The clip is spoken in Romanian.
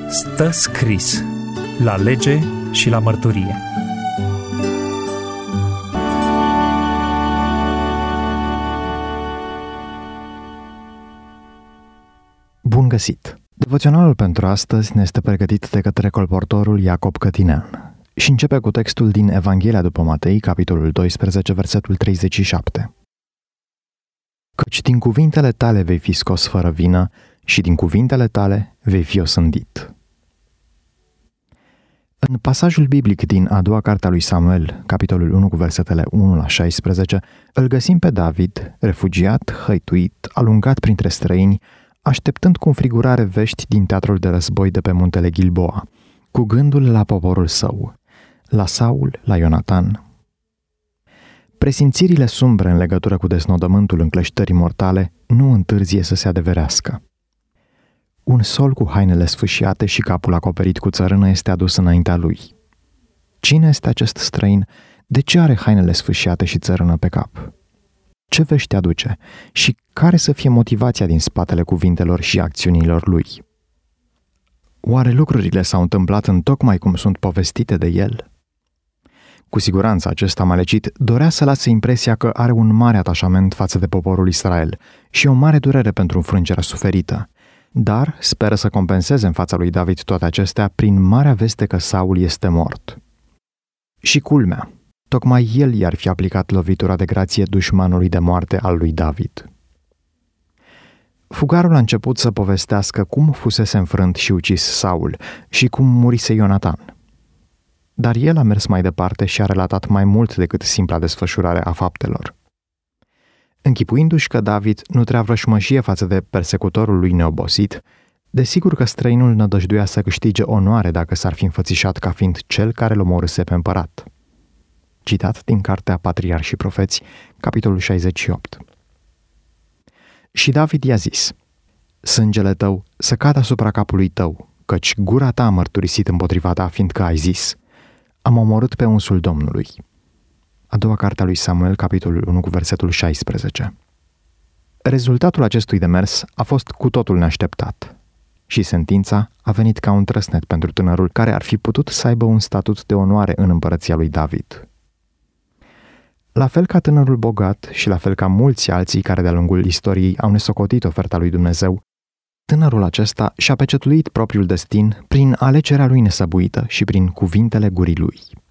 Stă scris la lege și la mărturie. Bun găsit! Devoționalul pentru astăzi ne este pregătit de către colportorul Iacob Cătinean și începe cu textul din Evanghelia după Matei, capitolul 12, versetul 37. Căci din cuvintele tale vei fi scos fără vină și din cuvintele tale vei fi osândit. În pasajul biblic din a doua carte a lui Samuel, capitolul 1 cu versetele 1 la 16, îl găsim pe David, refugiat, hăituit, alungat printre străini, așteptând cu înfrigurare vești din teatrul de război de pe muntele Gilboa, cu gândul la poporul său, la Saul, la Ionatan. Presimțirile sumbre în legătură cu desnodământul încleștării mortale nu întârzie să se adeverească. Un sol cu hainele sfâșiate și capul acoperit cu țărână este adus înaintea lui. Cine este acest străin? De ce are hainele sfâșiate și țărână pe cap? Ce vești aduce? Și care să fie motivația din spatele cuvintelor și acțiunilor lui? Oare lucrurile s-au întâmplat întocmai cum sunt povestite de el? Cu siguranță acest amalecit dorea să lase impresia că are un mare atașament față de poporul Israel și o mare durere pentru înfrângerea suferită, dar speră să compenseze în fața lui David toate acestea prin marea veste că Saul este mort. Și culmea, tocmai el i-ar fi aplicat lovitura de grație dușmanului de moarte al lui David. Fugarul a început să povestească cum fusese înfrânt și ucis Saul și cum murise Ionatan. Dar el a mers mai departe și a relatat mai mult decât simpla desfășurare a faptelor. Închipuindu-și că David nutrea vrășmășie față de persecutorul lui neobosit, desigur că străinul nădăjduia să câștige onoare dacă s-ar fi înfățișat ca fiind cel care l omorâse pe împărat. Citat din Cartea Patriarhi și Profeți, capitolul 68. Și David i-a zis: sângele tău să cadă asupra capului tău, căci gura ta a mărturisit împotriva ta, fiindcă ai zis: am omorât pe unsul Domnului. A doua carte a lui Samuel, capitolul 1 cu versetul 16. Rezultatul acestui demers a fost cu totul neașteptat și sentința a venit ca un trăsnet pentru tânărul care ar fi putut să aibă un statut de onoare în împărăția lui David. La fel ca tânărul bogat și la fel ca mulți alții care de-a lungul istoriei au nesocotit oferta lui Dumnezeu, tânărul acesta și-a pecetuit propriul destin prin alegerea lui nesăbuită și prin cuvintele gurii lui.